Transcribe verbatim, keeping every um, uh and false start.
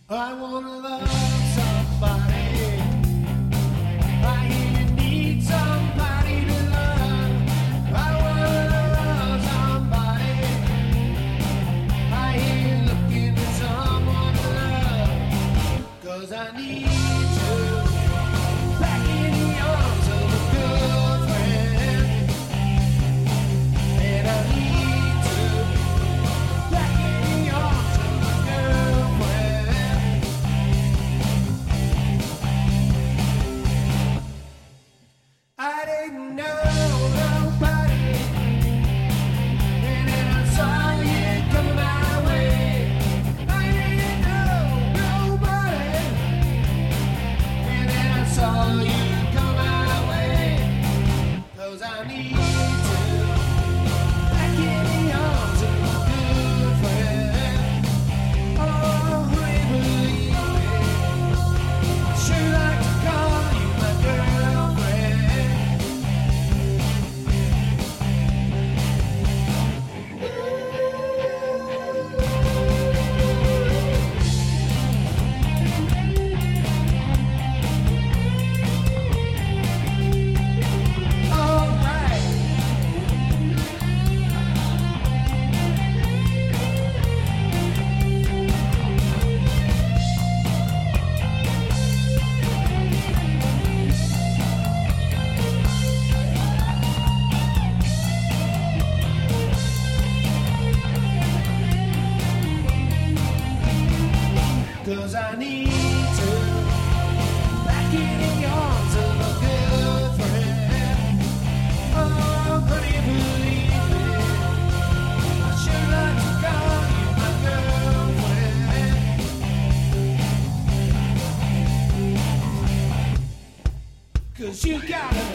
I wanna love somebody. I hear you need somebody to love. I wanna love somebody. I hear you looking for someone to love. 'Cause I need you back in the arms of a good friend. And I need you back in the arms of a girlfriend. I didn't know nobody, and then I saw you coming my way. I didn't know nobody, and then I saw you come my way. 'Cause I need you back in the arms of a good friend. Oh, honey, believe me, I sure like to call you my girlfriend. All right. Cause I need to back in the arms of a good friend. Oh, honey, believe me, I sure like to call you my girlfriend. 'Cause you got a